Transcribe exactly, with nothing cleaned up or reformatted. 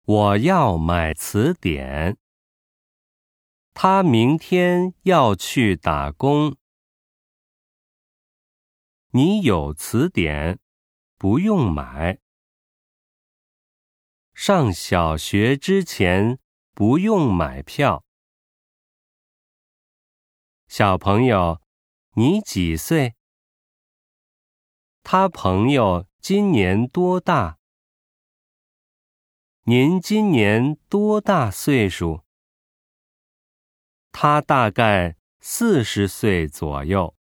我要买词典。他明天要去打工。你有词典，不用买。上小学之前不用买票。小朋友，你几岁？他朋友今年多大？您今年多大岁数？他大概四十岁左右。